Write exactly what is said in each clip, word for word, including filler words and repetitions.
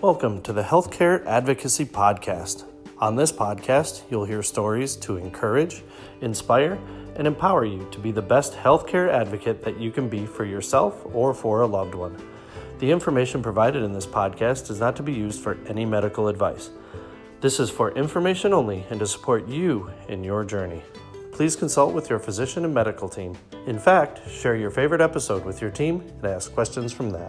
Welcome to the Healthcare Advocacy Podcast. On this podcast, you'll hear stories to encourage, inspire, and empower you to be the best healthcare advocate that you can be for yourself or for a loved one. The information provided in this podcast is not to be used for any medical advice. This is for information only and to support you in your journey. Please consult with your physician and medical team. In fact, share your favorite episode with your team and ask questions from that.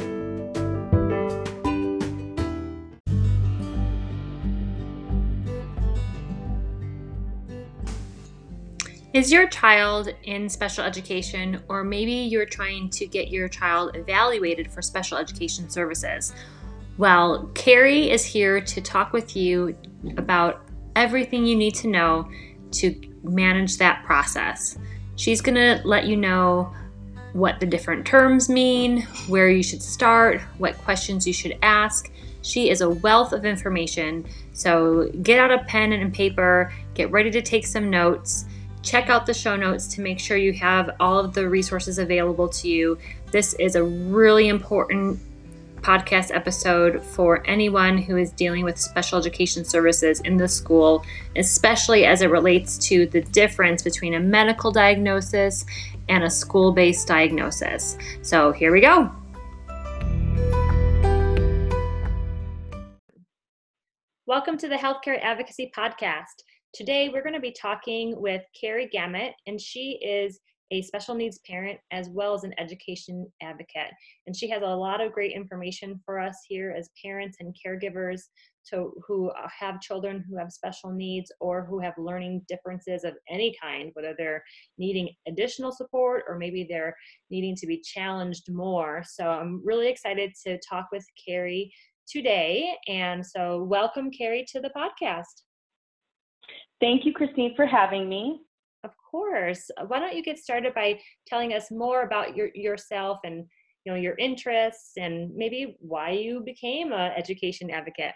Is your child in special education, or maybe you're trying to get your child evaluated for special education services? Well, Carrie is here to talk with you about everything you need to know to manage that process. She's going to let you know what the different terms mean, where you should start, what questions you should ask. She is a wealth of information, so get out a pen and paper, get ready to take some notes. Check out the show notes to make sure you have all of the resources available to you. This is a really important podcast episode for anyone who is dealing with special education services in the school, especially as it relates to the difference between a medical diagnosis and a school-based diagnosis. So here we go. Welcome to the Healthcare Advocacy Podcast. Today, we're going to be talking with Carrie Gamet, and she is a special needs parent as well as an education advocate. And she has a lot of great information for us here as parents and caregivers to, who have children who have special needs or who have learning differences of any kind, whether they're needing additional support or maybe they're needing to be challenged more. So I'm really excited to talk with Carrie today. And so welcome, Carrie, to the podcast. Thank you, Christine, for having me. Of course. Why don't you get started by telling us more about your yourself and you know your interests and maybe why you became an education advocate?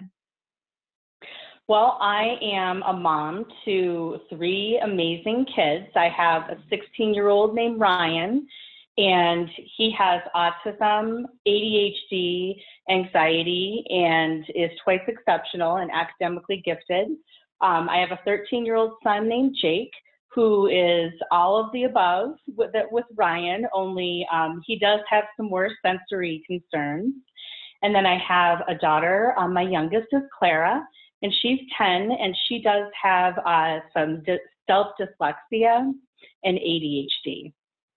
Well, I am a mom to three amazing kids. I have a sixteen-year-old named Ryan, and he has autism, A D H D, anxiety, and is twice exceptional and academically gifted. Um, I have a thirteen-year-old son named Jake, who is all of the above with, with Ryan, only um, he does have some more sensory concerns. And then I have a daughter, um, my youngest is Clara, and she's ten, and she does have uh, some dy- self-dyslexia and A D H D.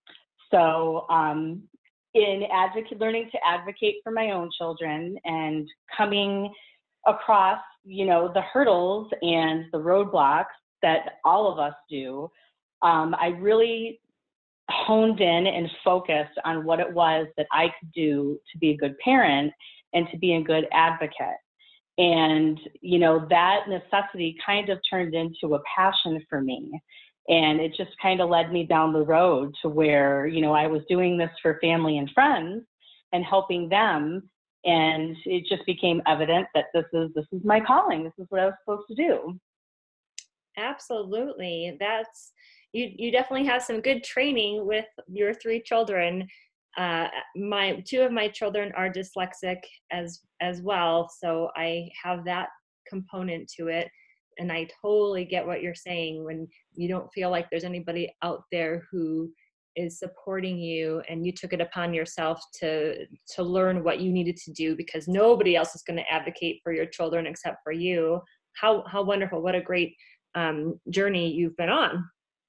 So um, in advocate, learning to advocate for my own children and coming across, you know, the hurdles and the roadblocks that all of us do, um, I really honed in and focused on what it was that I could do to be a good parent and to be a good advocate. And, you know, that necessity kind of turned into a passion for me. And it just kind of led me down the road to where, you know, I was doing this for family and friends and helping them. And it just became evident that this is this is my calling. This is what I was supposed to do. Absolutely. That's you you definitely have some good training with your three children. Uh, my two of my children are dyslexic as as well, so I have that component to it. And I totally get what you're saying when you don't feel like there's anybody out there who is supporting you, and you took it upon yourself to to learn what you needed to do because nobody else is going to advocate for your children except for you. How how wonderful. What a great um, journey you've been on.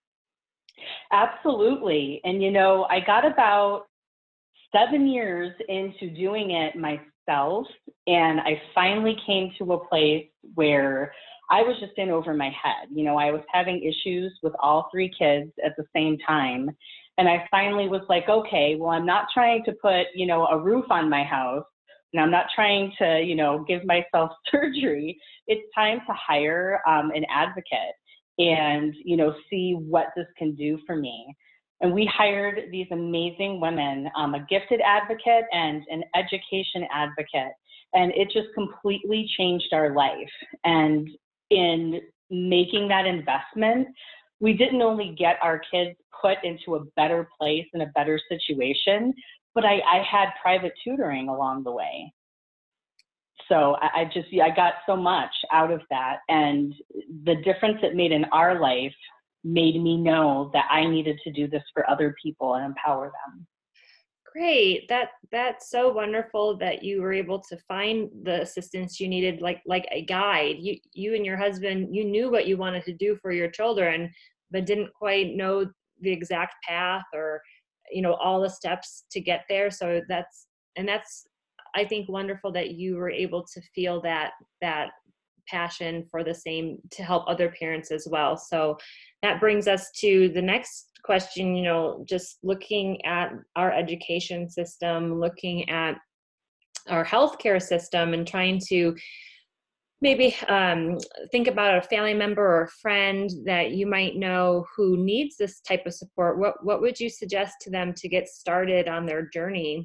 Absolutely. And, you know, I got about seven years into doing it myself, and I finally came to a place where I was just in over my head. You know, I was having issues with all three kids at the same time. And I finally was like, okay, well, I'm not trying to put, you know, a roof on my house, and I'm not trying to, you know, give myself surgery. It's time to hire um, an advocate and, you know, see what this can do for me. And we hired these amazing women, um, a gifted advocate and an education advocate. And it just completely changed our life. And in making that investment, we didn't only get our kids put into a better place and a better situation, but I, I had private tutoring along the way. So I, I just, I got so much out of that. And the difference it made in our life made me know that I needed to do this for other people and empower them. Great. That that's so wonderful that you were able to find the assistance you needed, like like a guide. You you and your husband, you knew what you wanted to do for your children, but didn't quite know the exact path or, you know, all the steps to get there. So that's and that's I think wonderful that you were able to feel that that passion for the same to help other parents as well. So that brings us to the next question, you know, just looking at our education system, looking at our healthcare system and trying to maybe um, think about a family member or a friend that you might know who needs this type of support. What, what would you suggest to them to get started on their journey?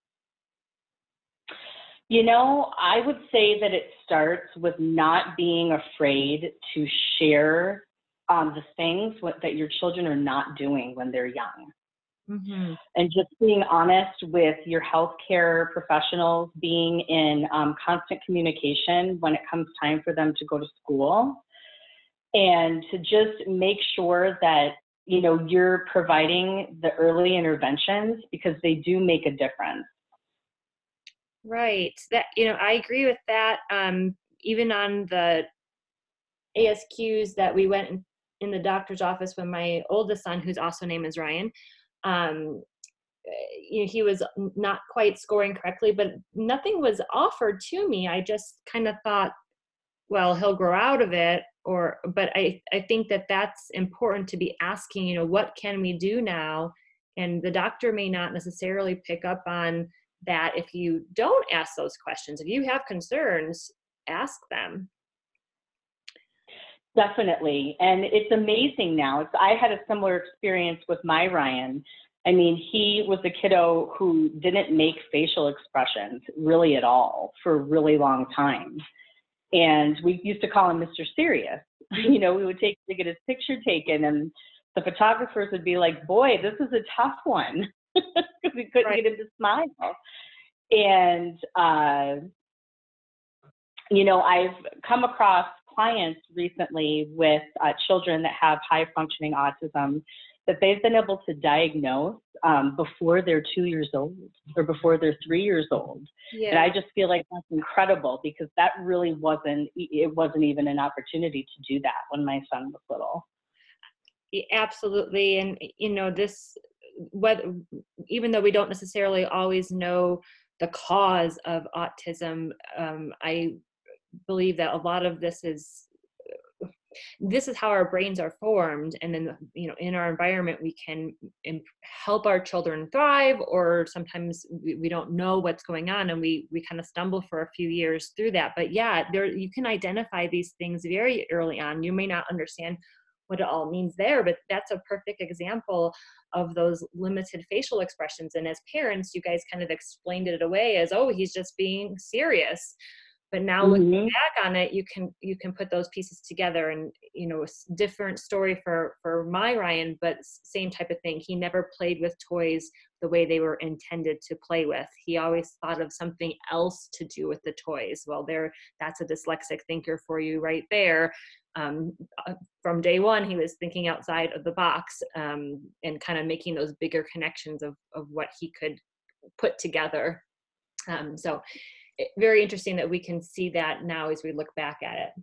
You know, I would say that it starts with not being afraid to share um, the things what, that your children are not doing when they're young. Mm-hmm. And just being honest with your healthcare professionals, being in um, constant communication when it comes time for them to go to school, and to just make sure that, you know, you're providing the early interventions because they do make a difference. Right. That, you know, I agree with that. Um, even on the A S Qs that we went in, in the doctor's office when my oldest son, whose also name is Ryan, um, you know, he was not quite scoring correctly, but nothing was offered to me. I just kind of thought, well, he'll grow out of it. Or, but I, I think that that's important to be asking, you know, what can we do now? And the doctor may not necessarily pick up on that if you don't ask those questions. If you have concerns, ask them. Definitely. And it's amazing now. It's, I had a similar experience with my Ryan. I mean, he was a kiddo who didn't make facial expressions really at all for a really long time. And we used to call him Mister Serious. You know, we would take to get his picture taken, and the photographers would be like, boy, this is a tough one, because we couldn't right. get him to smile. And, uh, you know, I've come across clients recently with uh, children that have high functioning autism that they've been able to diagnose um, before they're two years old or before they're three years old. Yeah. And I just feel like that's incredible, because that really wasn't, it wasn't even an opportunity to do that when my son was little. Absolutely. And, you know, this, whether, even though we don't necessarily always know the cause of autism, um, I believe that a lot of this is, this is how our brains are formed. And then, you know, in our environment, we can imp- help our children thrive, or sometimes we, we don't know what's going on, and we, we kind of stumble for a few years through that. But yeah, there, you can identify these things very early on. You may not understand what it all means there, but that's a perfect example of those limited facial expressions. And as parents, you guys kind of explained it away as, oh, he's just being serious. But now looking mm-hmm. back on it, you can you can put those pieces together, and, you know, a different story for for my Ryan, but same type of thing. He never played with toys the way they were intended to play with. He always thought of something else to do with the toys. Well, there, that's a dyslexic thinker for you right there. Um, from day one, he was thinking outside of the box, um, and kind of making those bigger connections of of what he could put together. Um, so. Very interesting that we can see that now as we look back at it.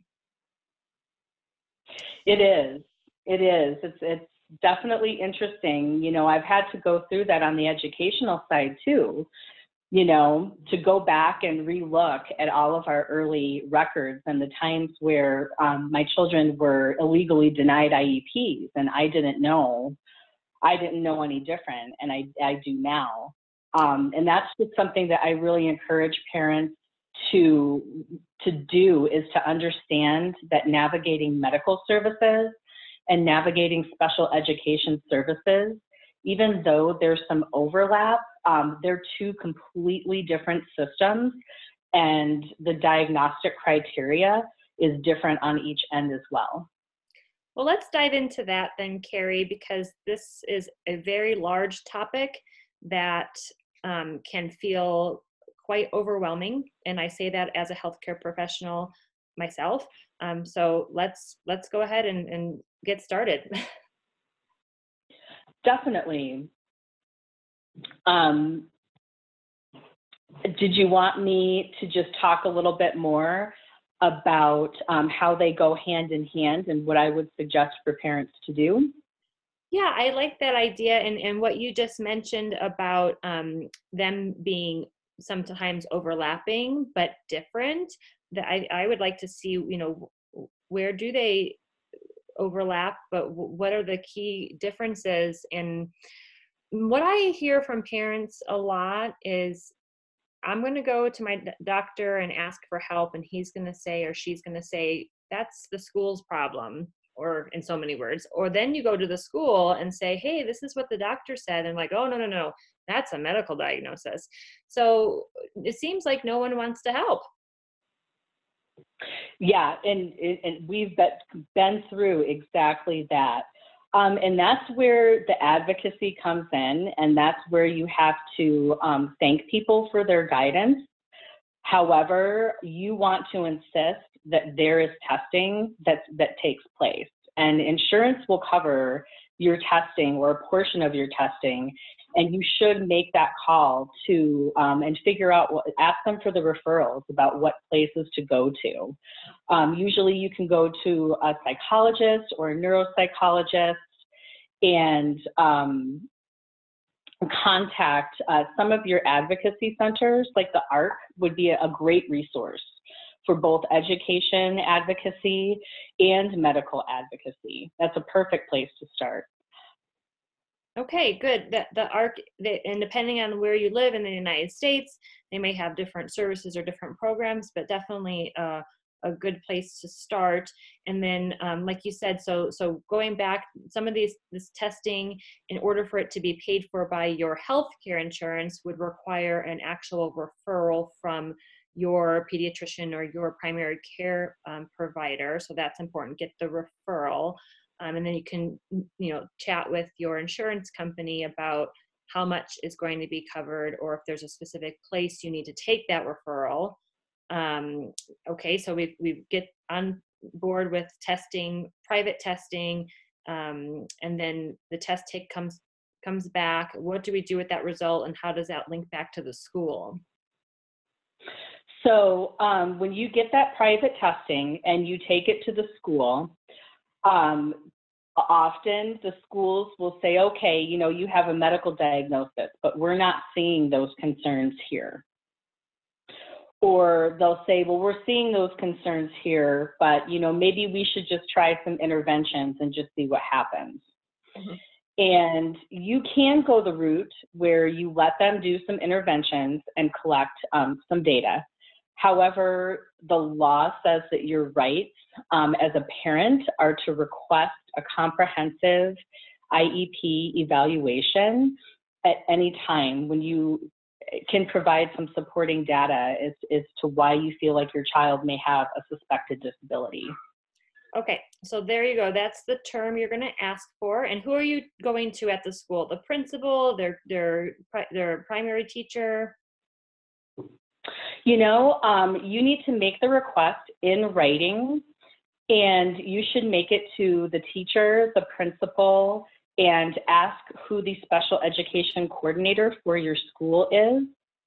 It is. It is. It's it's definitely interesting. You know, I've had to go through that on the educational side too, you know, to go back and relook at all of our early records and the times where um, my children were illegally denied I E Ps, and I didn't know. I didn't know any different, and I, I do now. Um, and that's just something that I really encourage parents to, to do, is to understand that navigating medical services and navigating special education services, even though there's some overlap, um, they're two completely different systems, and the diagnostic criteria is different on each end as well. Well, let's dive into that then, Carrie, because this is a very large topic that um, can feel quite overwhelming. And I say that as a healthcare professional myself. Um, so let's let's go ahead and, and get started. Definitely. Um, did you want me to just talk a little bit more about um, how they go hand in hand and what I would suggest for parents to do? Yeah, I like that idea, and, and what you just mentioned about um, them being sometimes overlapping but different. That I, I would like to see, you know, where do they overlap, but w- what are the key differences? And what I hear from parents a lot is, I'm going to go to my d- doctor and ask for help, and he's going to say, or she's going to say, that's the school's problem, or in so many words. Or then you go to the school and say, hey, this is what the doctor said. And like, oh, no, no, no, that's a medical diagnosis. So it seems like no one wants to help. Yeah, and, and we've been through exactly that. Um, and that's where the advocacy comes in, and that's where you have to um, thank people for their guidance. However, you want to insist that there is testing that, that takes place, and insurance will cover your testing or a portion of your testing, and you should make that call to um, and figure out what, ask them for the referrals about what places to go to. Um, usually you can go to a psychologist or a neuropsychologist and um, contact uh, some of your advocacy centers, like the A R C would be a great resource for both education advocacy and medical advocacy. That's a perfect place to start. Okay, good. The, the A R C, the, and depending on where you live in the United States, they may have different services or different programs, but definitely uh, a good place to start. And then, um, like you said, so so going back, some of these this testing, in order for it to be paid for by your healthcare insurance, would require an actual referral from your pediatrician or your primary care um, provider. So that's important. Get the referral. Um, and then you can, you know, chat with your insurance company about how much is going to be covered, or if there's a specific place you need to take that referral. Um, okay, so we we get on board with testing, private testing, um, and then the test take comes comes back. What do we do with that result, and how does that link back to the school? So um, when you get that private testing and you take it to the school, Um, often the schools will say, okay, you know, you have a medical diagnosis, but we're not seeing those concerns here. Or they'll say, well, we're seeing those concerns here, but, you know, maybe we should just try some interventions and just see what happens. Mm-hmm. And you can go the route where you let them do some interventions and collect um, some data. However, the law says that your rights um, as a parent are to request a comprehensive I E P evaluation at any time when you can provide some supporting data as, as to why you feel like your child may have a suspected disability. Okay, so there you go. That's the term you're going to ask for. And who are you going to at the school? The principal, their their their primary teacher? You know, um, you need to make the request in writing, and you should make it to the teacher, the principal, and ask who the special education coordinator for your school is.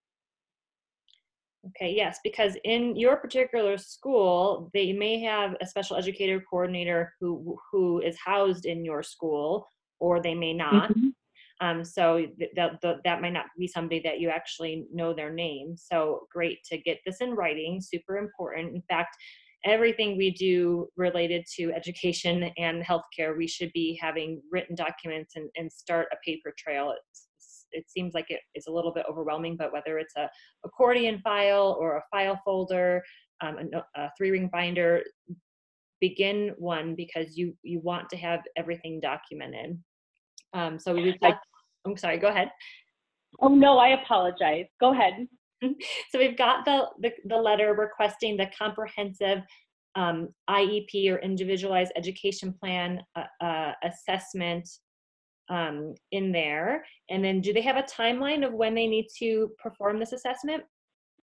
Okay, yes, because in your particular school, they may have a special educator coordinator who who is housed in your school, or they may not. Mm-hmm. Um, so that that might not be somebody that you actually know their name. So great to get this in writing, super important. In fact, everything we do related to education and healthcare, we should be having written documents and, and start a paper trail. It's, it seems like it is a little bit overwhelming, but whether it's a accordion file or a file folder, um, a, a three-ring binder, begin one, because you you want to have everything documented. Um, so we've got, I, I'm sorry, go ahead. Oh, no, I apologize. Go ahead. So we've got the, the, the letter requesting the comprehensive um, I E P, or individualized education plan uh, uh, assessment um, in there. And then do they have a timeline of when they need to perform this assessment?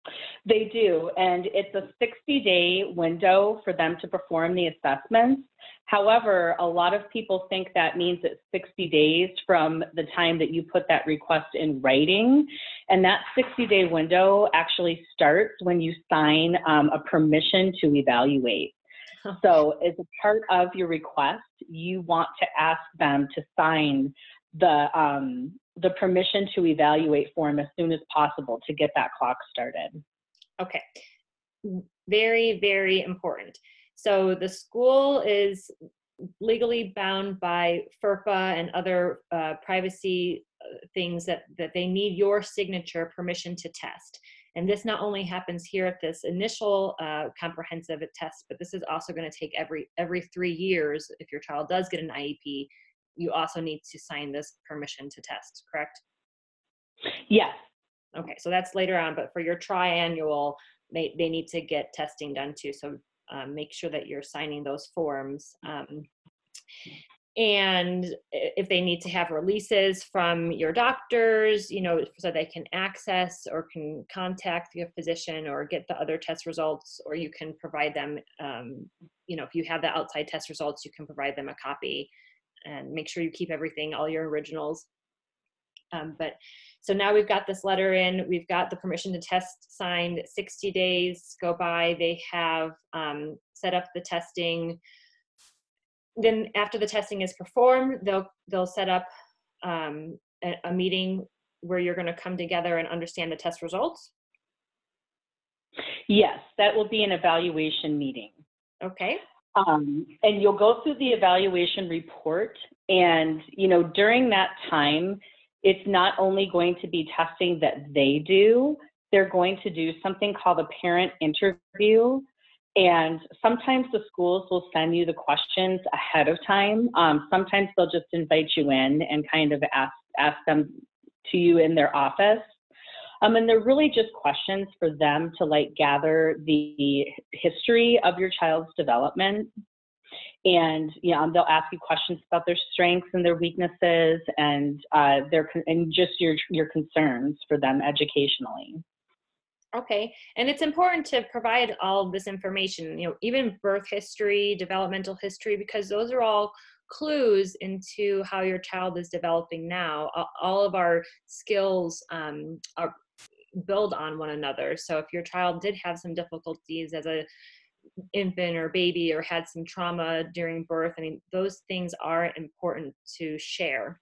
They do, and it's a sixty-day window for them to perform the assessments. However, a lot of people think that means it's sixty days from the time that you put that request in writing, and that sixty-day window actually starts when you sign um, a permission to evaluate. So as a part of your request, you want to ask them to sign the, um, the permission to evaluate form as soon as possible to get that clock started. Okay, very, very important. So the school is legally bound by FERPA and other uh, privacy things that, that they need your signature permission to test. And this not only happens here at this initial uh, comprehensive test, but this is also going to take every, every three years. If your child does get an I E P, you also need to sign this permission to test, correct? Yes. Okay, so that's later on, but for your triannual, they, they need to get testing done too. So um, make sure that you're signing those forms. Um, and if they need to have releases from your doctors, you know, so they can access or can contact your physician or get the other test results, or you can provide them, um, you know, if you have the outside test results, you can provide them a copy, and make sure you keep everything, all your originals. Um, but so now we've got this letter in, we've got the permission to test signed, sixty days go by, they have um, set up the testing. Then after the testing is performed, they'll, they'll set up um, a, a meeting where you're going to come together and understand the test results. Yes, that will be an evaluation meeting. Okay. Um, and you'll go through the evaluation report, and, you know, during that time, it's not only going to be testing that they do, they're going to do something called a parent interview. And sometimes the schools will send you the questions ahead of time. Um, sometimes they'll just invite you in and kind of ask, ask them to you in their office. Um, and they're really just questions for them to like gather the history of your child's development. And you know, they'll ask you questions about their strengths and their weaknesses, and uh, their and just your your concerns for them educationally. Okay, and it's important to provide all of this information, you know, even birth history, developmental history, because those are all clues into how your child is developing now. All of our skills um, are build on one another. So if your child did have some difficulties as a infant or baby, or had some trauma during birth, I mean, those things are important to share.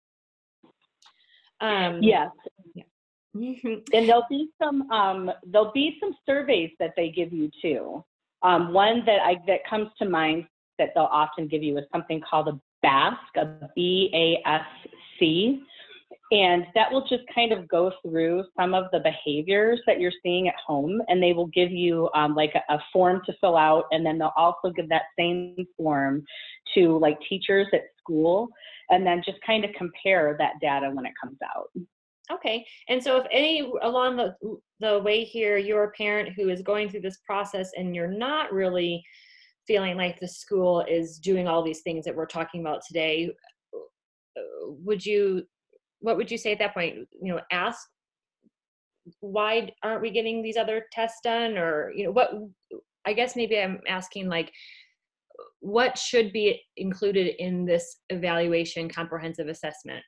Um, yes. Yeah. And there'll be some um, there'll be some surveys that they give you too. Um, one that I that comes to mind that they'll often give you is something called a B A S C, a B A S C, and that will just kind of go through some of the behaviors that you're seeing at home, and they will give you um, like a, a form to fill out, and then they'll also give that same form to like teachers at school, and then just kind of compare that data when it comes out. Okay, and so if any along the, the way here, you're a parent who is going through this process and you're not really feeling like the school is doing all these things that we're talking about today, would you, what would you say at that point? You know, ask, why aren't we getting these other tests done? Or, you know, what, I guess maybe I'm asking like, what should be included in this evaluation comprehensive assessment?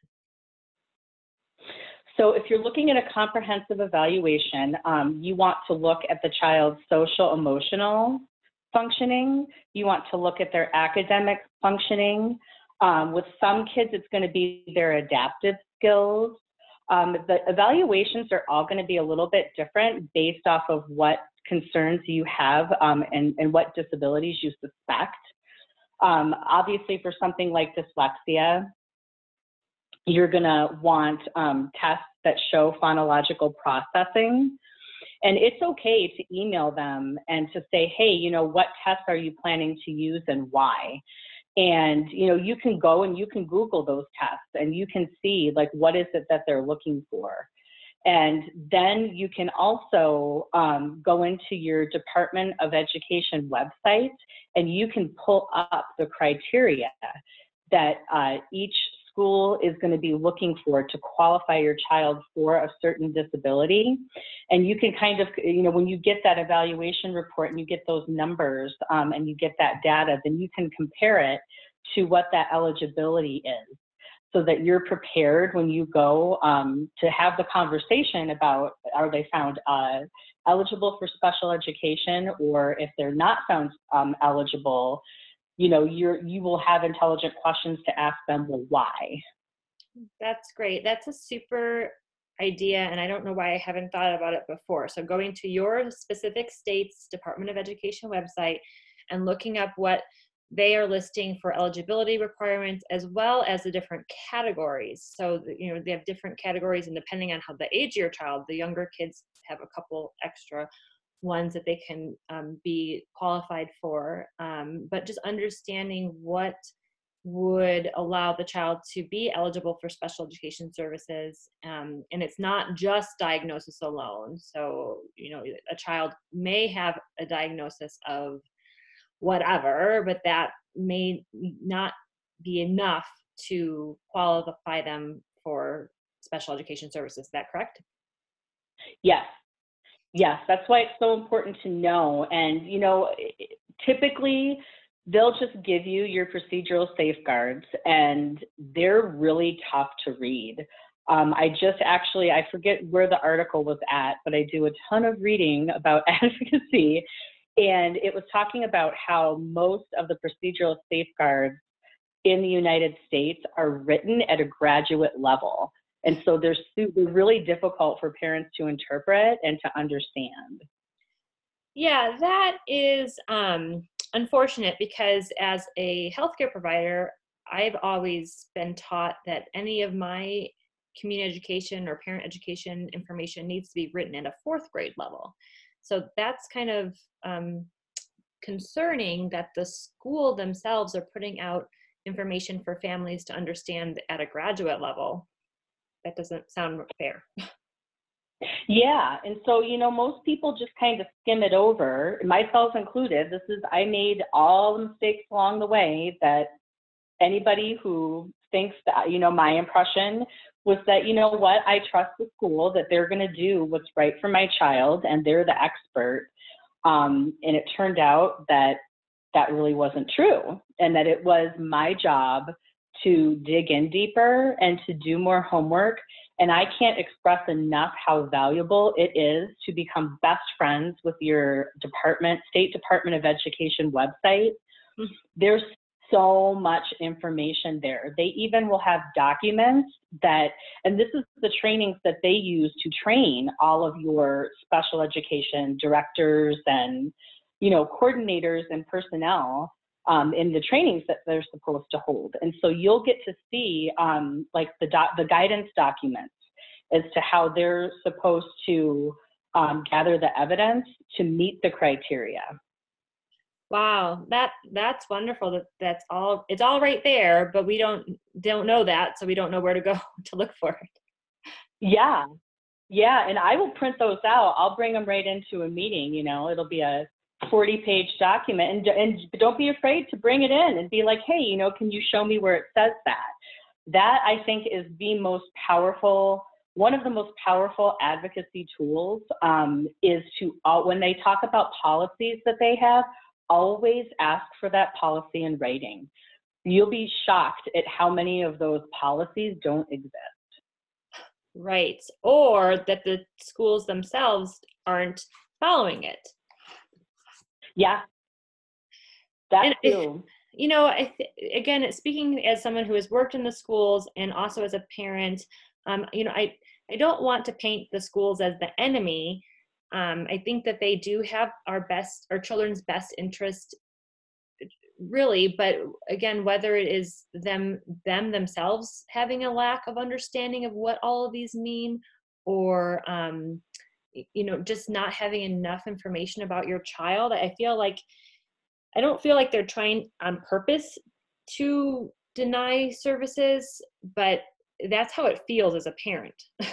So if you're looking at a comprehensive evaluation, um, you want to look at the child's social emotional functioning. You want to look at their academic functioning. Um, with some kids, it's going to be their adaptive skills. Um, the evaluations are all going to be a little bit different based off of what concerns you have um, and, and what disabilities you suspect. Um, obviously, for something like dyslexia, you're going to want um, tests that show phonological processing. And it's okay to email them and to say, hey, you know, what tests are you planning to use and why? And, you know, you can go and you can Google those tests and you can see, like, what is it that they're looking for? And then you can also um, go into your Department of Education website and you can pull up the criteria that uh, each school is going to be looking for to qualify your child for a certain disability. And you can kind of, you know, when you get that evaluation report and you get those numbers um, and you get that data, then you can compare it to what that eligibility is, so that you're prepared when you go um, to have the conversation about, are they found uh, eligible for special education, or if they're not found um, eligible, you know, you're, you will have intelligent questions to ask them, well, why? That's great. That's a super idea, and I don't know why I haven't thought about it before. So going to your specific state's Department of Education website and looking up what they are listing for eligibility requirements, as well as the different categories. So, you know, they have different categories, and depending on how the age of your child, the younger kids have a couple extra ones that they can um, be qualified for. Um, but just understanding what would allow the child to be eligible for special education services. Um, and it's not just diagnosis alone. So, you know, a child may have a diagnosis of whatever, but that may not be enough to qualify them for special education services. Is that correct? Yes. Yes, that's why it's so important to know. And, you know, typically they'll just give you your procedural safeguards, and they're really tough to read. Um, I just actually, I forget where the article was at, but I do a ton of reading about advocacy. And it was talking about how most of the procedural safeguards in the United States are written at a graduate level. And so they're, they're really difficult for parents to interpret and to understand. Yeah, that is um, unfortunate, because as a healthcare provider, I've always been taught that any of my community education or parent education information needs to be written at a fourth grade level. So that's kind of um, concerning that the school themselves are putting out information for families to understand at a graduate level. That doesn't sound fair. Yeah, and so, you know, most people just kind of skim it over, myself included. This is, I made all the mistakes along the way that anybody who thinks that, you know, my impression was that, you know what, I trust the school that they're going to do what's right for my child, and they're the expert. Um, and it turned out that that really wasn't true, and that it was my job to dig in deeper and to do more homework. And I can't express enough how valuable it is to become best friends with your department, State Department of Education website. Mm-hmm. There's so much information there. They even will have documents that, and this is the trainings that they use to train all of your special education directors and, you know, coordinators and personnel um, in the trainings that they're supposed to hold. And so you'll get to see um, like the, doc, the guidance documents as to how they're supposed to um, gather the evidence to meet the criteria. Wow, that that's wonderful. That that's all. It's all right there, but we don't don't know that, so we don't know where to go to look for it. Yeah, yeah, and I will print those out. I'll bring them right into a meeting. You know, it'll be a forty-page document, and and don't be afraid to bring it in and be like, hey, you know, can you show me where it says that? That, I think, is the most powerful. One of the most powerful advocacy tools um, is to uh, when they talk about policies that they have. Always ask for that policy in writing. You'll be shocked at how many of those policies don't exist. Right. Or that the schools themselves aren't following it. Yeah. That and too. You know, I th- again, speaking as someone who has worked in the schools and also as a parent, um, you know, I, I don't want to paint the schools as the enemy. Um, I think that they do have our best, our children's best interest, really. But again, whether it is them, them themselves having a lack of understanding of what all of these mean, or um, you know, just not having enough information about your child, I feel like I don't feel like they're trying on purpose to deny services, but that's how it feels as a parent.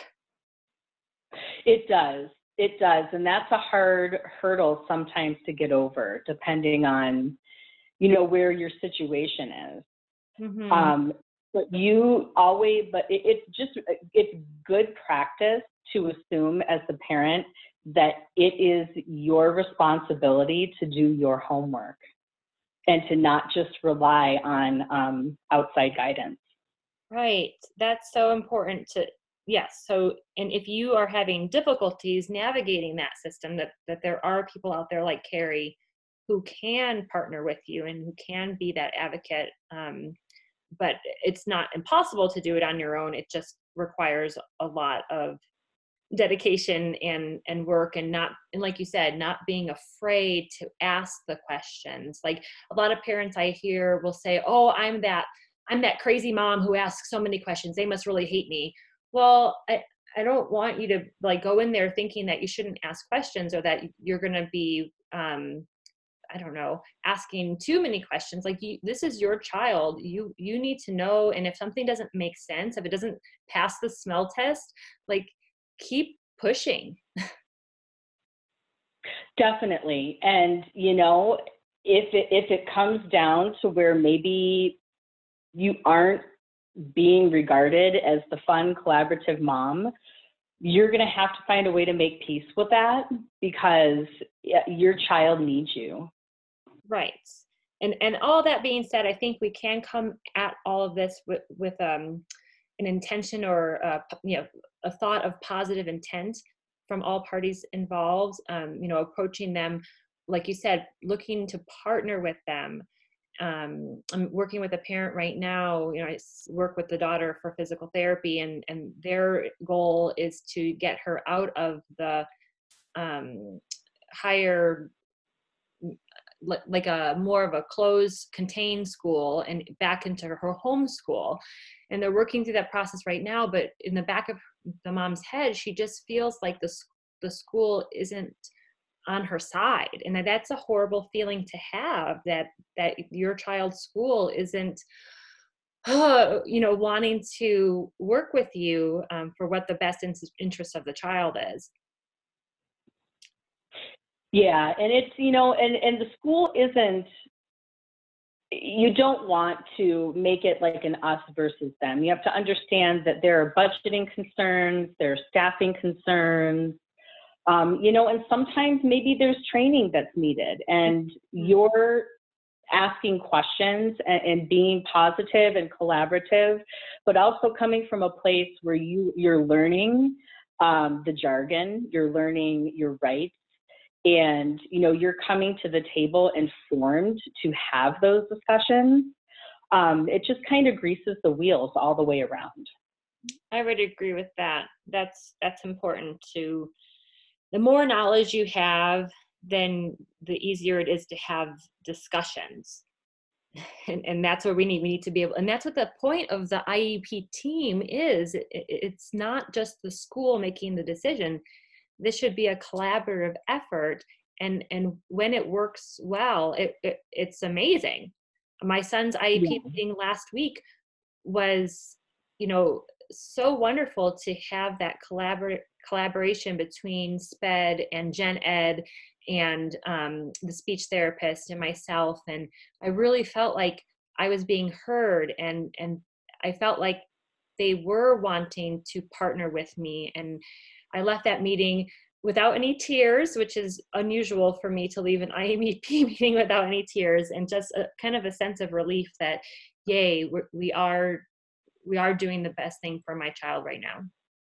It does. It does. And that's a hard hurdle sometimes to get over, depending on, you know, where your situation is. Mm-hmm. Um, But you always, but it, it's just, it's good practice to assume as the parent that it is your responsibility to do your homework and to not just rely on um, outside guidance. Right. That's so important to, yes. So, and if you are having difficulties navigating that system, that, that there are people out there like Carrie who can partner with you and who can be that advocate. Um, but it's not impossible to do it on your own. It just requires a lot of dedication and and work, and not, and like you said, not being afraid to ask the questions. Like a lot of parents I hear will say, oh, i'm that i'm that crazy mom who asks so many questions, they must really hate me. Well, i i don't want you to like go in there thinking that you shouldn't ask questions, or that you're going to be um I don't know, asking too many questions. Like you, this is your child. You you need to know. And if something doesn't make sense, if it doesn't pass the smell test, like keep pushing. Definitely. And, you know, if it, if it comes down to where maybe you aren't being regarded as the fun, collaborative mom, you're going to have to find a way to make peace with that, because your child needs you. Right. And and all that being said, I think we can come at all of this with, with um, an intention, or uh, you know, a thought of positive intent from all parties involved. Um, you know, approaching them, like you said, looking to partner with them. Um, I'm working with a parent right now. You know, I work with the daughter for physical therapy, and and their goal is to get her out of the um, higher, like a more of a closed, contained school, and back into her home school. And they're working through that process right now. But in the back of the mom's head, she just feels like the the school isn't on her side, and that's a horrible feeling to have. That that your child's school isn't, uh, you know, wanting to work with you um, for what the best in- interest of the child is. Yeah, and it's, you know, and, and the school isn't, you don't want to make it like an us versus them. You have to understand that there are budgeting concerns, there are staffing concerns, um, you know, and sometimes maybe there's training that's needed, and you're asking questions and, and being positive and collaborative, but also coming from a place where you, you're learning um, the jargon, you're learning your rights, and, you know, you're coming to the table informed to have those discussions. Um, it just kind of greases the wheels all the way around. I would agree with that. That's, that's important to, the more knowledge you have, then the easier it is to have discussions. And, and that's where we need, we need to be able, and that's what the point of the I E P team is. It, it's not just the school making the decision. This should be a collaborative effort. And, and when it works well, it, it it's amazing. My son's I E P yeah. meeting last week was, you know, so wonderful to have that collabor- collaboration between SPED and Gen Ed and um, the speech therapist and myself. And I really felt like I was being heard, and, and I felt like they were wanting to partner with me. And I left that meeting without any tears, which is unusual for me to leave an I E P meeting without any tears, and just a kind of a sense of relief that, yay, we're, we are we are doing the best thing for my child right now.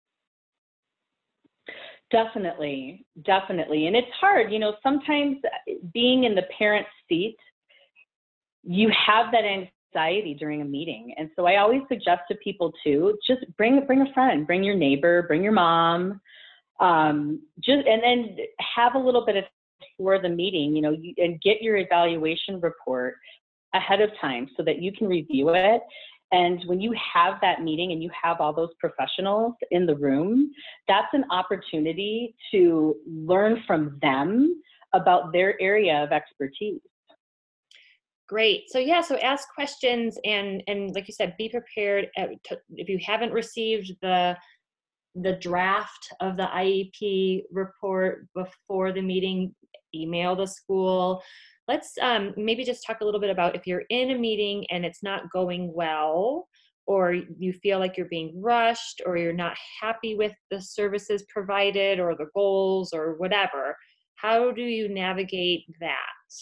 Definitely, definitely. And it's hard, you know, sometimes being in the parent seat, you have that anxiety during a meeting. And so I always suggest to people too, just bring, bring a friend, bring your neighbor, bring your mom, um, just, and then have a little bit of for the meeting, you know, you, and get your evaluation report ahead of time so that you can review it. And when you have that meeting and you have all those professionals in the room, that's an opportunity to learn from them about their area of expertise. Great. So yeah, so ask questions, and and like you said, be prepared. At, to, if you haven't received the the draft of the I E P report before the meeting, email the school. Let's um, maybe just talk a little bit about if you're in a meeting and it's not going well, or you feel like you're being rushed, or you're not happy with the services provided or the goals or whatever. How do you navigate that?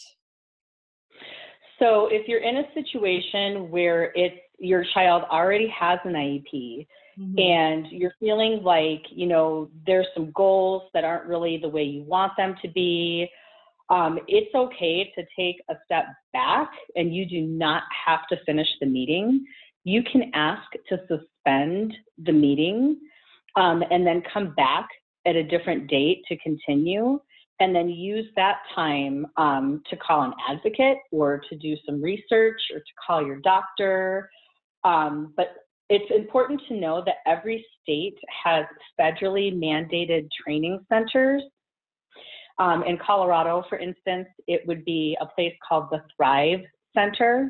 So if you're in a situation where it's your child already has an I E P, mm-hmm. and you're feeling like, you know, there's some goals that aren't really the way you want them to be, um, it's okay to take a step back, and you do not have to finish the meeting. You can ask to suspend the meeting, um, and then come back at a different date to continue, and then use that time um, to call an advocate or to do some research or to call your doctor. Um, but it's important to know that every state has federally mandated training centers. Um, in Colorado, for instance, it would be a place called the Thrive Center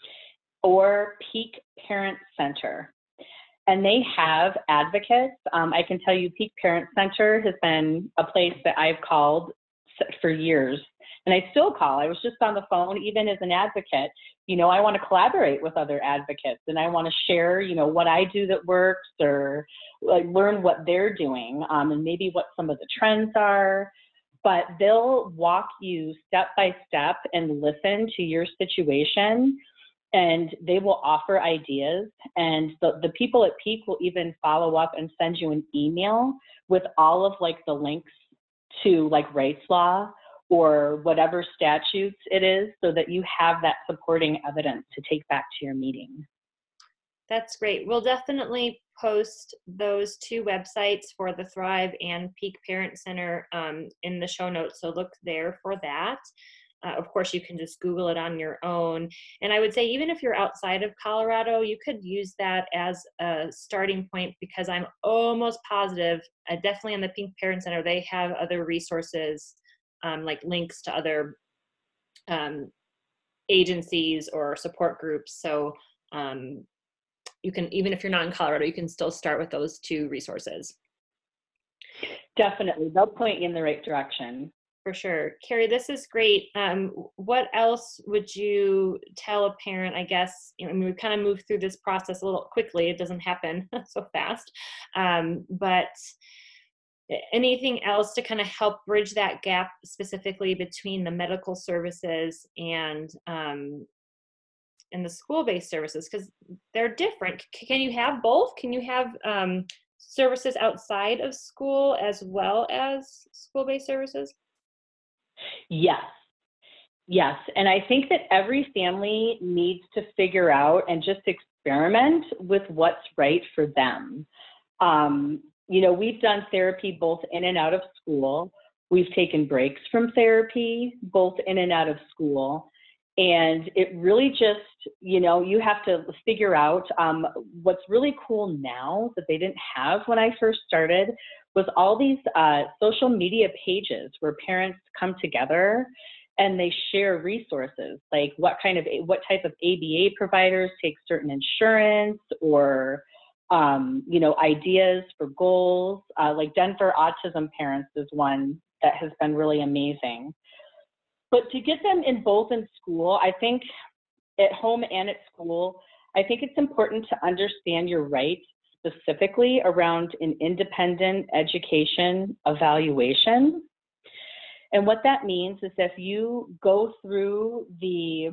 or Peak Parent Center. And they have advocates. Um, I can tell you Peak Parent Center has been a place that I've called for years, and I still call. I was just on the phone, even as an advocate. You know, I want to collaborate with other advocates, and I want to share, you know, what I do that works, or like learn what they're doing, um, and maybe what some of the trends are. But they'll walk you step by step and listen to your situation, and they will offer ideas. And the, the people at Peak will even follow up and send you an email with all of like the links to like race law or whatever statutes it is, so that you have that supporting evidence to take back to your meeting. That's great. We'll definitely post those two websites for the Thrive and Peak Parent Center um, in the show notes, so look there for that. Uh, of course, you can just Google it on your own. And I would say, even if you're outside of Colorado, you could use that as a starting point, because I'm almost positive, uh, definitely on the Peak Parent Center, they have other resources, um, like links to other um, agencies or support groups. So um, you can, even if you're not in Colorado, you can still start with those two resources. Definitely. They'll point you in the right direction. For sure. Carrie, this is great. Um, what else would you tell a parent, I guess? You know, I mean, we kind of moved through this process a little quickly. It doesn't happen so fast. Um, but anything else to kind of help bridge that gap, specifically between the medical services and um, and the school-based services? Because they're different. Can you have both? Can you have um, services outside of school as well as school-based services? Yes. Yes. And I think that every family needs to figure out and just experiment with what's right for them. Um, you know, we've done therapy both in and out of school. We've taken breaks from therapy both in and out of school. And it really just, you know, you have to figure out um, what's really cool now that they didn't have when I first started was all these uh, social media pages where parents come together and they share resources, like what kind of, what type of A B A providers take certain insurance, or, um, you know, ideas for goals. Uh, like Denver Autism Parents is one that has been really amazing. But to get them in both in school, I think at home and at school, I think it's important to understand your rights specifically around an independent education evaluation. And what that means is if you go through the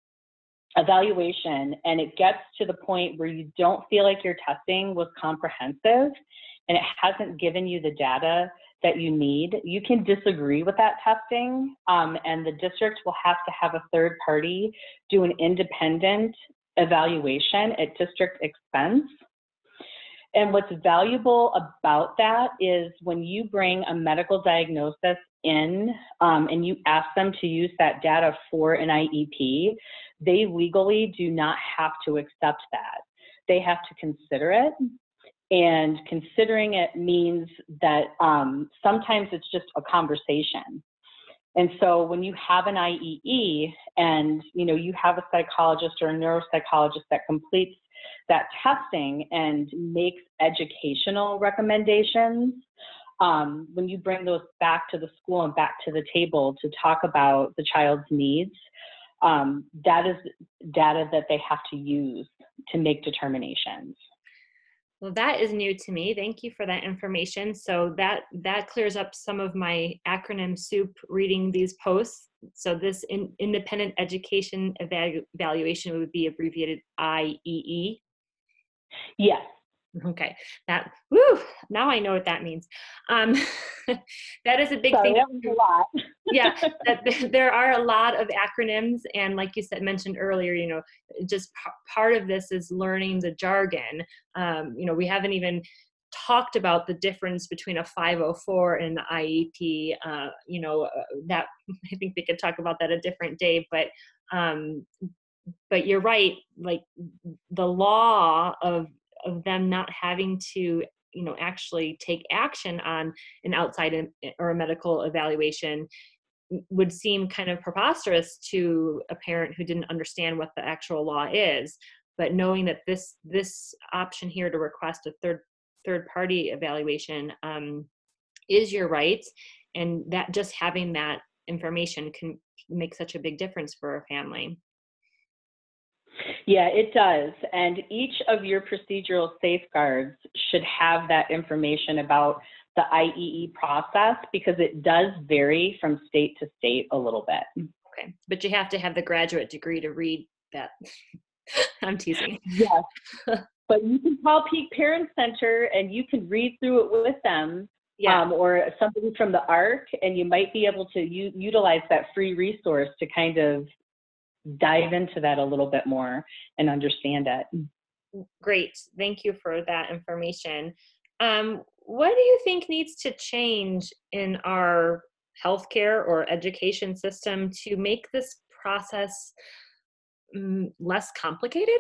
evaluation and it gets to the point where you don't feel like your testing was comprehensive and it hasn't given you the data that you need, you can disagree with that testing, um, and the district will have to have a third party do an independent evaluation at district expense. And what's valuable about that is when you bring a medical diagnosis in um, and you ask them to use that data for an I E P, they legally do not have to accept that. They have to consider it. And considering it means that um, sometimes it's just a conversation. And so when you have an I E E and, you know, you have a psychologist or a neuropsychologist that completes that testing and makes educational recommendations, um, when you bring those back to the school and back to the table to talk about the child's needs, um, that is data that they have to use to make determinations. Well, that is new to me. Thank you for that information. So that that clears up some of my acronym soup reading these posts. So this in, independent education evalu- evaluation would be abbreviated I E E. Yes. Okay, that, woo, now I know what that means. Um, that is a big Sorry, thing. that was a lot. Yeah, that there are a lot of acronyms, and like you said, mentioned earlier, you know, just p- part of this is learning the jargon. Um, you know, we haven't even talked about the difference between a five oh four and the I E P. Uh, you know, uh, that I think we could talk about that a different day, but um, but you're right. Like the law of of them not having to, you know, actually take action on an outside in, or a medical evaluation would seem kind of preposterous to a parent who didn't understand what the actual law is. But knowing that this this option here to request a third third party evaluation um, is your right, and that just having that information can make such a big difference for a family. Yeah, it does. And each of your procedural safeguards should have that information about the I E E process, because it does vary from state to state a little bit. Okay, but you have to have the graduate degree to read that. I'm teasing. Yes, but you can call Peak Parent Center and you can read through it with them, Yeah. um, or somebody from the A R C, and you might be able to u- utilize that free resource to kind of dive into that a little bit more and understand it. Great. Thank you for that information. Um, what do you think needs to change in our healthcare or education system to make this process um, less complicated?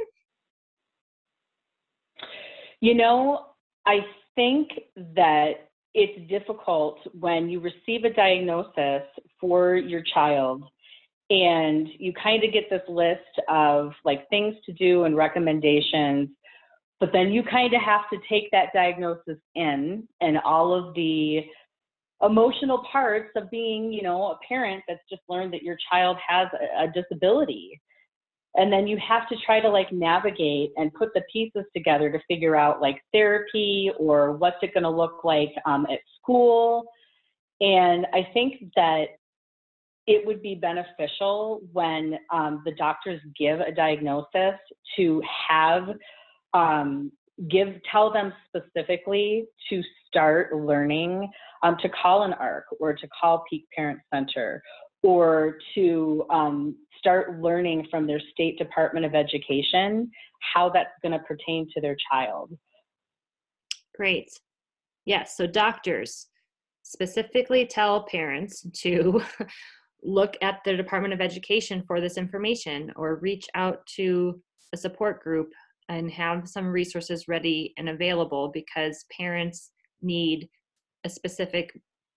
You know, I think that it's difficult when you receive a diagnosis for your child and you kind of get this list of like things to do and recommendations, but then you kind of have to take that diagnosis in and all of the emotional parts of being, you know, a parent that's just learned that your child has a, a disability. And then you have to try to like navigate and put the pieces together to figure out like therapy or what's it going to look like um, at school. And I think that it would be beneficial when um, the doctors give a diagnosis to have, um, give, tell them specifically to start learning, um, to call an A R C or to call Peak Parent Center, or to um, start learning from their state Department of Education how that's going to pertain to their child. Great. Yes, so doctors specifically tell parents to look at the Department of Education for this information, or reach out to a support group and have some resources ready and available, because parents need a specific,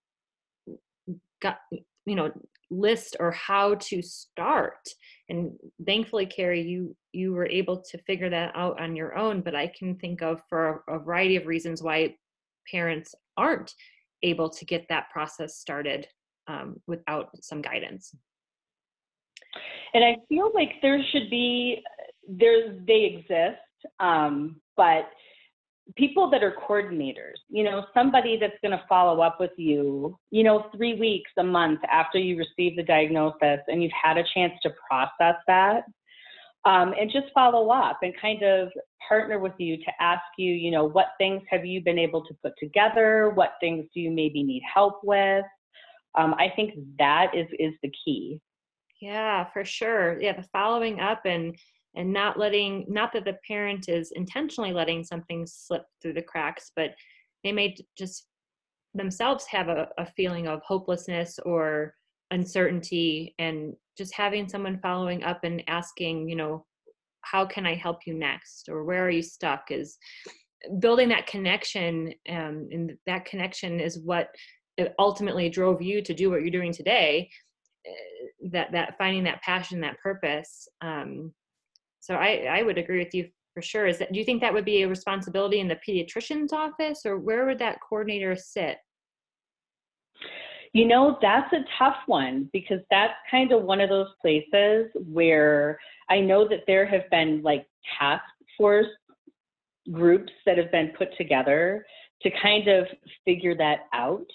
you know, list or how to start. And thankfully, Carrie, you you were able to figure that out on your own, but I can think of for a variety of reasons why parents aren't able to get that process started um, without some guidance. And I feel like there should be, there's, they exist, um, but people that are coordinators, you know, somebody that's going to follow up with you, you know, three weeks, a month after you receive the diagnosis and you've had a chance to process that, um, and just follow up and kind of partner with you to ask you, you know, what things have you been able to put together? What things do you maybe need help with? Um, I think that is, is the key. Yeah, for sure. Yeah, the following up and and not letting, not that the parent is intentionally letting something slip through the cracks, but they may just themselves have a, a feeling of hopelessness or uncertainty, and just having someone following up and asking, you know, how can I help you next, or where are you stuck, is building that connection. Um, and that connection is what ultimately drove you to do what you're doing today. That that finding that passion, that purpose. Um, so I, I would agree with you for sure. Is that, do you think that would be a responsibility in the pediatrician's office, or where would that coordinator sit? You know, that's a tough one because that's kind of one of those places where I know that there have been like task force groups that have been put together to kind of figure that out.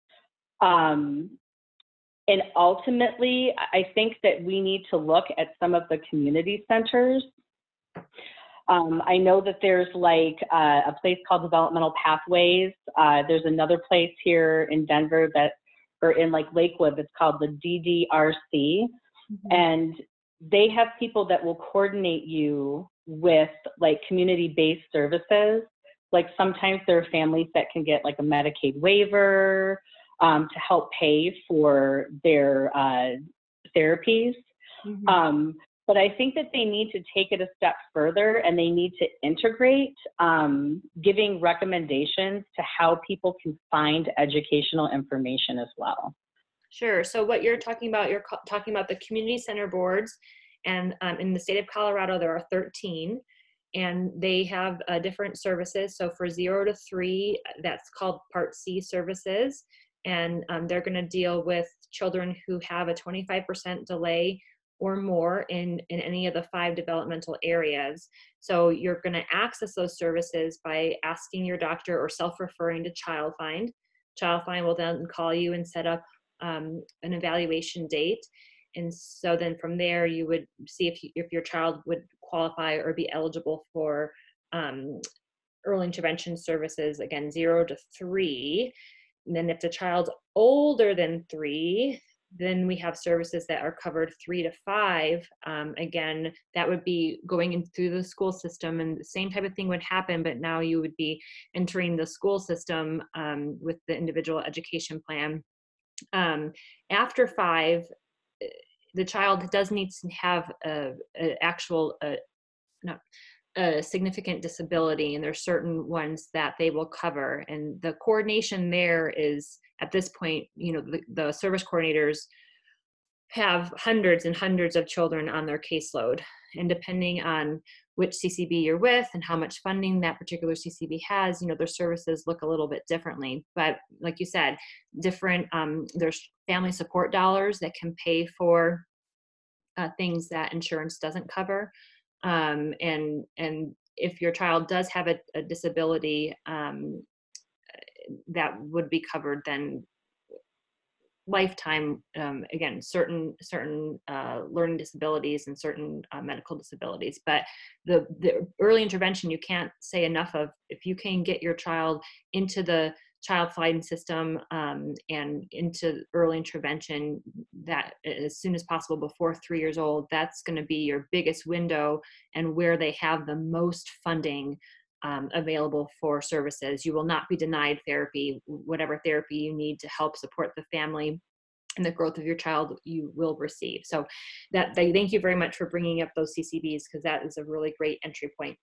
Um, and ultimately, I think that we need to look at some of the community centers. Um, I know that there's like uh, a place called Developmental Pathways. Uh, there's another place here in Denver that, or in like Lakewood, that's called the D D R C. Mm-hmm. And they have people that will coordinate you with like community-based services. Like sometimes there are families that can get like a Medicaid waiver um, to help pay for their uh, therapies. Mm-hmm. Um, But I think that they need to take it a step further and they need to integrate um, giving recommendations to how people can find educational information as well. Sure. So what you're talking about, you're co- talking about the community center boards, and um, in the state of Colorado, there are thirteen, and they have uh, different services. So for zero to three, that's called Part C services, and um, they're going to deal with children who have a twenty-five percent delay or more in, in any of the five developmental areas. So you're going to access those services by asking your doctor or self-referring to ChildFind. ChildFind will then call you and set up um, an evaluation date. And so then from there, you would see if, you, if your child would qualify or be eligible for um, early intervention services, again, zero to three. And then if the child's older than three, then we have services that are covered three to five. Um, again, that would be going in through the school system, and the same type of thing would happen, but now you would be entering the school system um, with the individual education plan. Um, after five, the child does need to have a, a actual, uh, not a significant disability, and there's certain ones that they will cover. And the coordination there is, at this point, you know, the, the service coordinators have hundreds and hundreds of children on their caseload. And depending on which C C B you're with and how much funding that particular C C B has, you know, their services look a little bit differently. But like you said, different, um, there's family support dollars that can pay for uh, things that insurance doesn't cover. Um, and and if your child does have a, a disability, um, that would be covered then lifetime. Um, again, certain certain uh, learning disabilities and certain uh, medical disabilities. But the the early intervention, you can't say enough of. If you can get your child into the ChildFind system um, and into early intervention that as soon as possible before three years old, that's going to be your biggest window and where they have the most funding um, available for services. You will not be denied therapy. Whatever therapy you need to help support the family and the growth of your child, you will receive. So that, they, thank you very much for bringing up those C C Bs, because that is a really great entry point.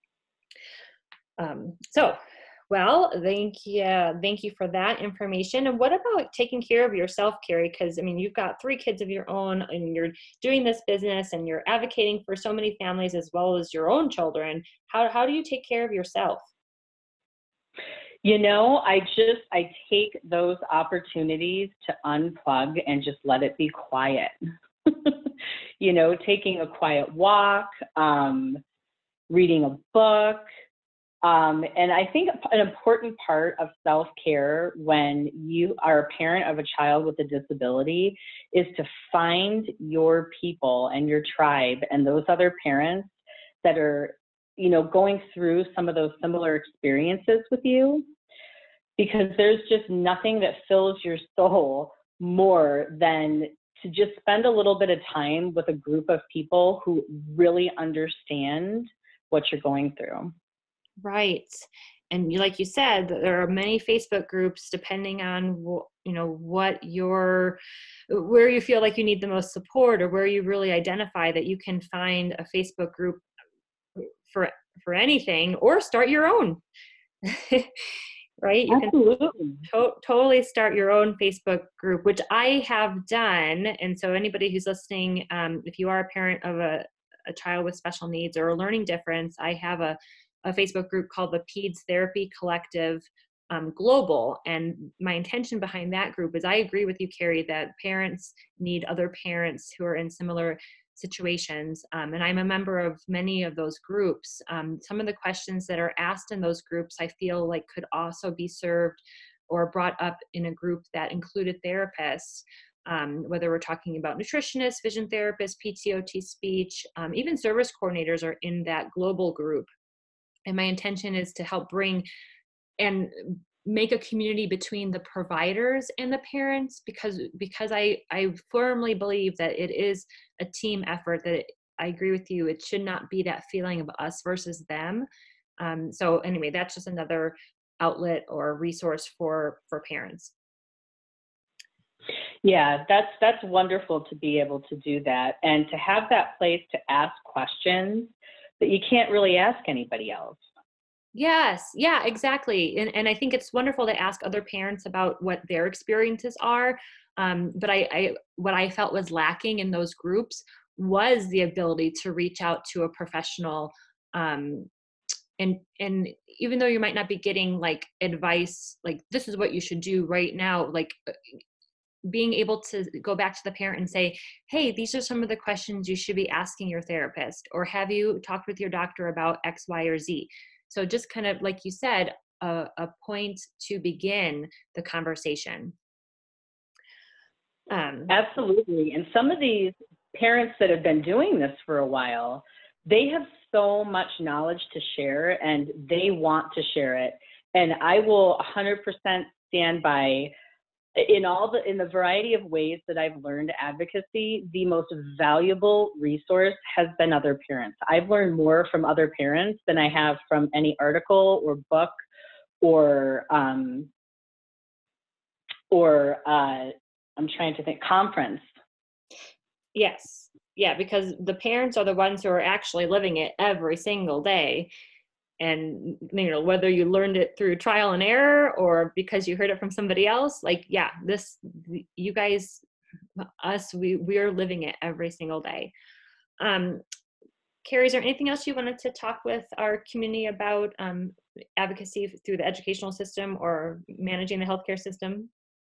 Um, so Well, thank you. Thank you for that information. And what about taking care of yourself, Carrie? Because, I mean, you've got three kids of your own and you're doing this business and you're advocating for so many families as well as your own children. How, how do you take care of yourself? You know, I just, I take those opportunities to unplug and just let it be quiet. You know, taking a quiet walk, um, reading a book. Um, and I think an important part of self-care when you are a parent of a child with a disability is to find your people and your tribe and those other parents that are, you know, going through some of those similar experiences with you, because there's just nothing that fills your soul more than to just spend a little bit of time with a group of people who really understand what you're going through. Right. And like you said, there are many Facebook groups depending on, you know, what your, where you feel like you need the most support or where you really identify that you can find a Facebook group for, for anything, or start your own, right? You Absolutely. can to- totally start your own Facebook group, which I have done. And so anybody who's listening, um, if you are a parent of a, a child with special needs or a learning difference, I have a a Facebook group called the Peds Therapy Collective, um, global. And my intention behind that group is I agree with you, Carrie, that parents need other parents who are in similar situations. Um, and I'm a member of many of those groups. Um, some of the questions that are asked in those groups, I feel like could also be served or brought up in a group that included therapists, um, whether we're talking about nutritionists, vision therapists, P T O T speech, um, even service coordinators are in that global group. And my intention is to help bring and make a community between the providers and the parents, because because I, I firmly believe that it is a team effort, that it, I agree with you, it should not be that feeling of us versus them. Um, so anyway, that's just another outlet or resource for, for parents. Yeah, that's that's wonderful to be able to do that and to have that place to ask questions that you can't really ask anybody else. Yes, yeah, exactly. And and I think it's wonderful to ask other parents about what their experiences are. Um, but I, I what I felt was lacking in those groups was the ability to reach out to a professional. Um, and and even though you might not be getting like advice, like this is what you should do right now, like being able to go back to the parent and say, hey, these are some of the questions you should be asking your therapist, or have you talked with your doctor about X, Y, or Z? So just kind of, like you said, a, a point to begin the conversation. Um, Absolutely. And some of these parents that have been doing this for a while, they have so much knowledge to share and they want to share it. And I will one hundred percent stand by, in all the, in the variety of ways that I've learned advocacy, the most valuable resource has been other parents. I've learned more from other parents than I have from any article or book or, um, or uh, I'm trying to think, conference. Yes. Yeah, because the parents are the ones who are actually living it every single day. And, you know, whether you learned it through trial and error or because you heard it from somebody else, like, yeah, this, you guys, us, we, we are living it every single day. Um, Carrie, is there anything else you wanted to talk with our community about um, advocacy through the educational system or managing the healthcare system?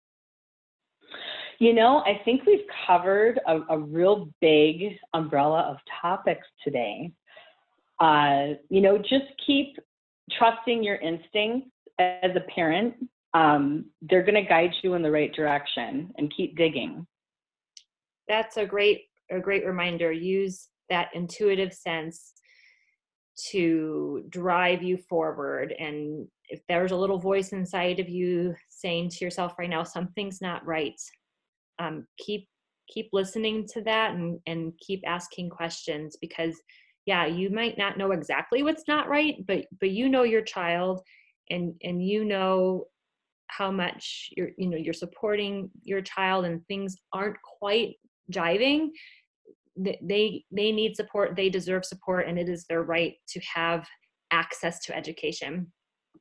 You know, I think we've covered a, a real big umbrella of topics today. Uh, you know, just keep trusting your instincts as a parent. Um, they're going to guide you in the right direction, and keep digging. That's a great, a great reminder. Use that intuitive sense to drive you forward. And if there's a little voice inside of you saying to yourself right now, something's not right, um, keep, keep listening to that and, and keep asking questions, because yeah, you might not know exactly what's not right, but but you know your child, and and you know how much you're you know you're supporting your child, and things aren't quite jiving. They they need support. They deserve support, and it is their right to have access to education.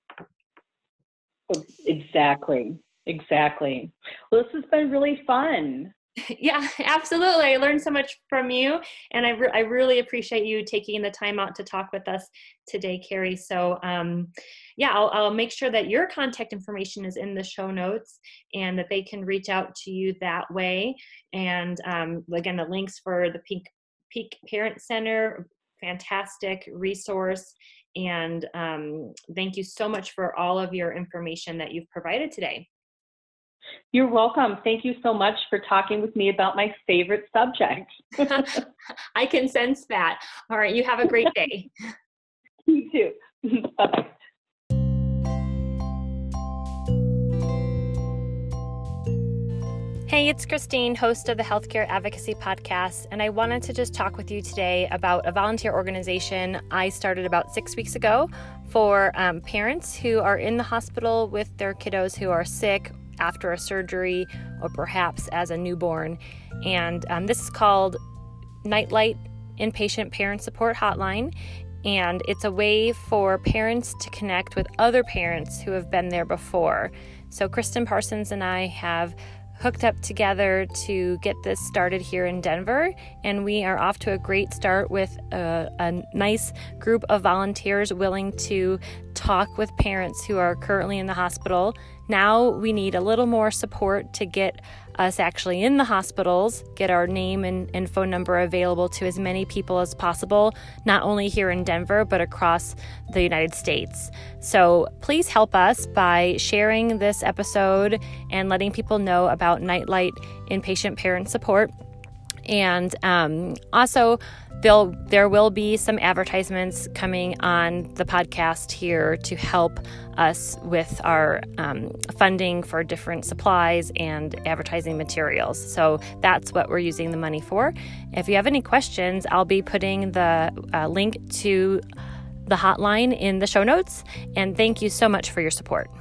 Exactly. Exactly. Well, this has been really fun. Yeah, absolutely. I learned so much from you, and I, re- I really appreciate you taking the time out to talk with us today, Carrie. So um, yeah, I'll, I'll make sure that your contact information is in the show notes and that they can reach out to you that way. And um, again, the links for the Peak, Peak Parent Center, fantastic resource. And um, thank you so much for all of your information that you've provided today. You're welcome. Thank you so much for talking with me about my favorite subject. I can sense that. All right. You have a great day. You too. Bye-bye. Hey, it's Christine, host of the Healthcare Advocacy Podcast, and I wanted to just talk with you today about a volunteer organization I started about six weeks ago for um, parents who are in the hospital with their kiddos who are sick after a surgery or perhaps as a newborn. And um, this is called Nightlight Inpatient Parent Support Hotline. And it's a way for parents to connect with other parents who have been there before. So Kristen Parsons and I have hooked up together to get this started here in Denver, and we are off to a great start with a, a nice group of volunteers willing to talk with parents who are currently in the hospital. Now we need a little more support to get us actually in the hospitals, get our name and, and phone number available to as many people as possible, not only here in Denver, but across the United States. So please help us by sharing this episode and letting people know about Nightlight Inpatient Parent Support. And um, also, there'll, there will be some advertisements coming on the podcast here to help us with our um, funding for different supplies and advertising materials. So that's what we're using the money for. If you have any questions, I'll be putting the uh, link to the hotline in the show notes. And thank you so much for your support.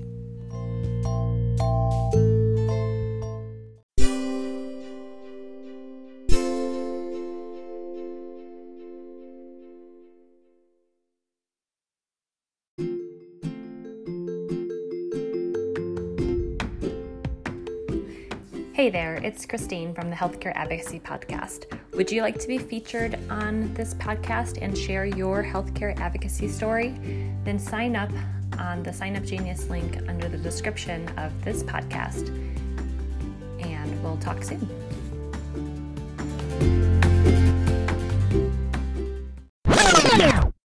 Hey there, it's Christine from the Healthcare Advocacy Podcast. Would you like to be featured on this podcast and share your healthcare advocacy story? Then sign up on the Sign Up Genius link under the description of this podcast, and we'll talk soon.